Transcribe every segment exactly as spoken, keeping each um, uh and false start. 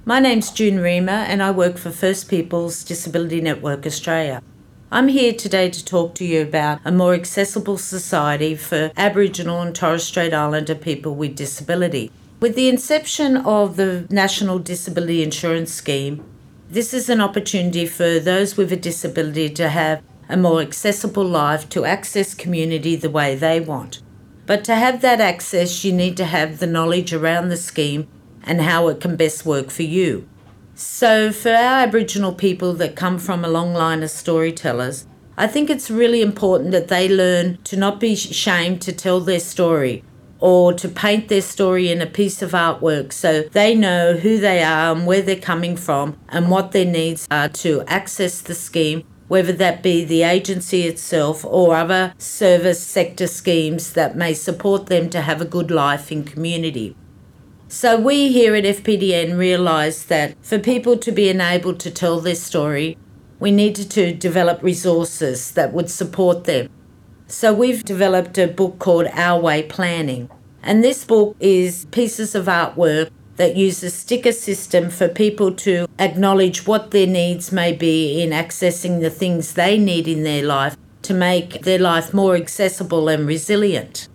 My name's June Reamer and I work for First Peoples Disability Network Australia. I'm here today to talk to you about a more accessible society for Aboriginal and Torres Strait Islander people with disability. With the inception of the National Disability Insurance Scheme, this is an opportunity for those with a disability to have a more accessible life, to access community the way they want. But to have that access, you need to have the knowledge around the scheme and how it can best work for you. So for our Aboriginal people that come from a long line of storytellers, I think it's really important that they learn to not be ashamed to tell their story or to paint their story in a piece of artwork so they know who they are and where they're coming from and what their needs are to access the scheme, whether that be the agency itself or other service sector schemes that may support them to have a good life in community. So we here at F P D N realise that for people to be enabled to tell their story, we needed to develop resources that would support them. So we've developed a book called Our Way Planning. And this book is pieces of artwork that use a sticker system for people to acknowledge what their needs may be in accessing the things they need in their life to make their life more accessible and resilient.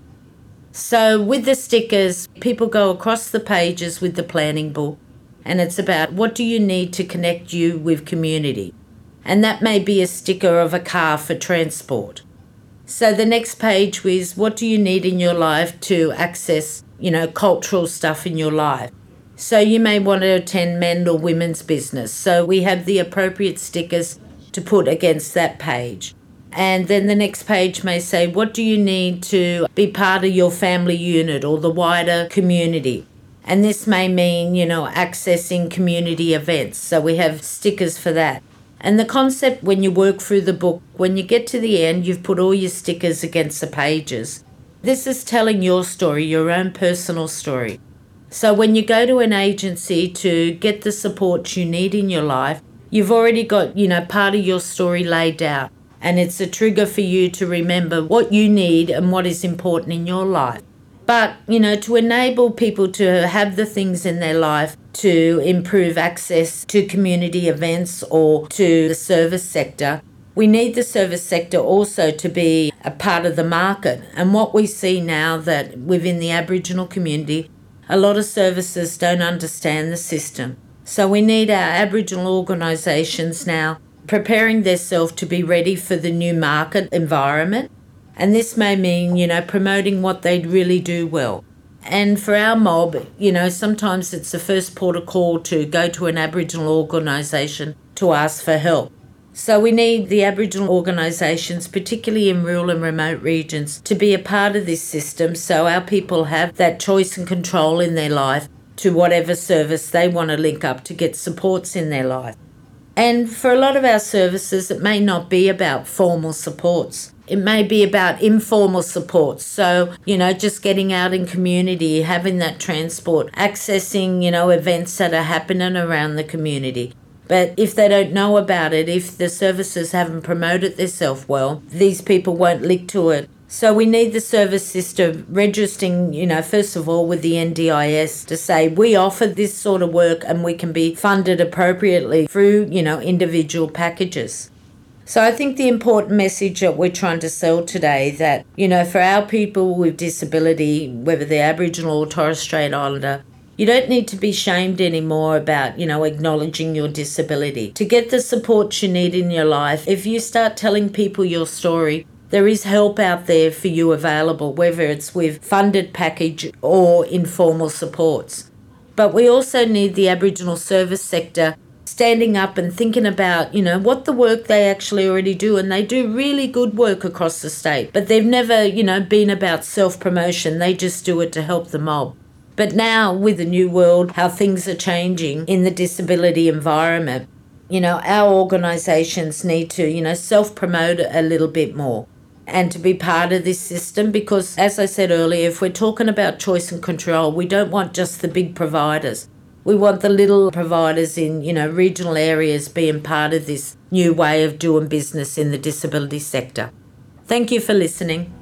So with the stickers, people go across the pages with the planning book, and it's about what do you need to connect you with community. And that may be a sticker of a car for transport. So the next page is what do you need in your life to access, you know, cultural stuff in your life. So you may want to attend men or women's business. So we have the appropriate stickers to put against that page. And then the next page may say, what do you need to be part of your family unit or the wider community? And this may mean, you know, accessing community events. So we have stickers for that. And the concept when you work through the book, when you get to the end, you've put all your stickers against the pages. This is telling your story, your own personal story. So when you go to an agency to get the support you need in your life, you've already got, you know, part of your story laid out. And it's a trigger for you to remember what you need and what is important in your life. But, you know, to enable people to have the things in their life to improve access to community events or to the service sector, we need the service sector also to be a part of the market. And what we see now that within the Aboriginal community, a lot of services don't understand the system. So we need our Aboriginal organisations now preparing themselves to be ready for the new market environment. And this may mean, you know, promoting what they really do well. And for our mob, you know, sometimes it's the first port of call to go to an Aboriginal organisation to ask for help. So we need the Aboriginal organisations, particularly in rural and remote regions, to be a part of this system so our people have that choice and control in their life to whatever service they want to link up to get supports in their life. And for a lot of our services, it may not be about formal supports. It may be about informal supports. So, you know, just getting out in community, having that transport, accessing, you know, events that are happening around the community. But if they don't know about it, if the services haven't promoted themselves well, these people won't link to it. So we need the service system registering, you know, first of all with the N D I S to say we offer this sort of work and we can be funded appropriately through, you know, individual packages. So I think the important message that we're trying to sell today that, you know, for our people with disability, whether they're Aboriginal or Torres Strait Islander, you don't need to be shamed anymore about, you know, acknowledging your disability. To get the support you need in your life, if you start telling people your story, there is help out there for you available, whether it's with funded package or informal supports. But we also need the Aboriginal service sector standing up and thinking about, you know, what the work they actually already do. And they do really good work across the state, but they've never, you know, been about self-promotion. They just do it to help the mob. But now with the new world, how things are changing in the disability environment, you know, our organisations need to, you know, self-promote a little bit more and to be part of this system because, as I said earlier, if we're talking about choice and control, we don't want just the big providers. We want the little providers in, you know, regional areas being part of this new way of doing business in the disability sector. Thank you for listening.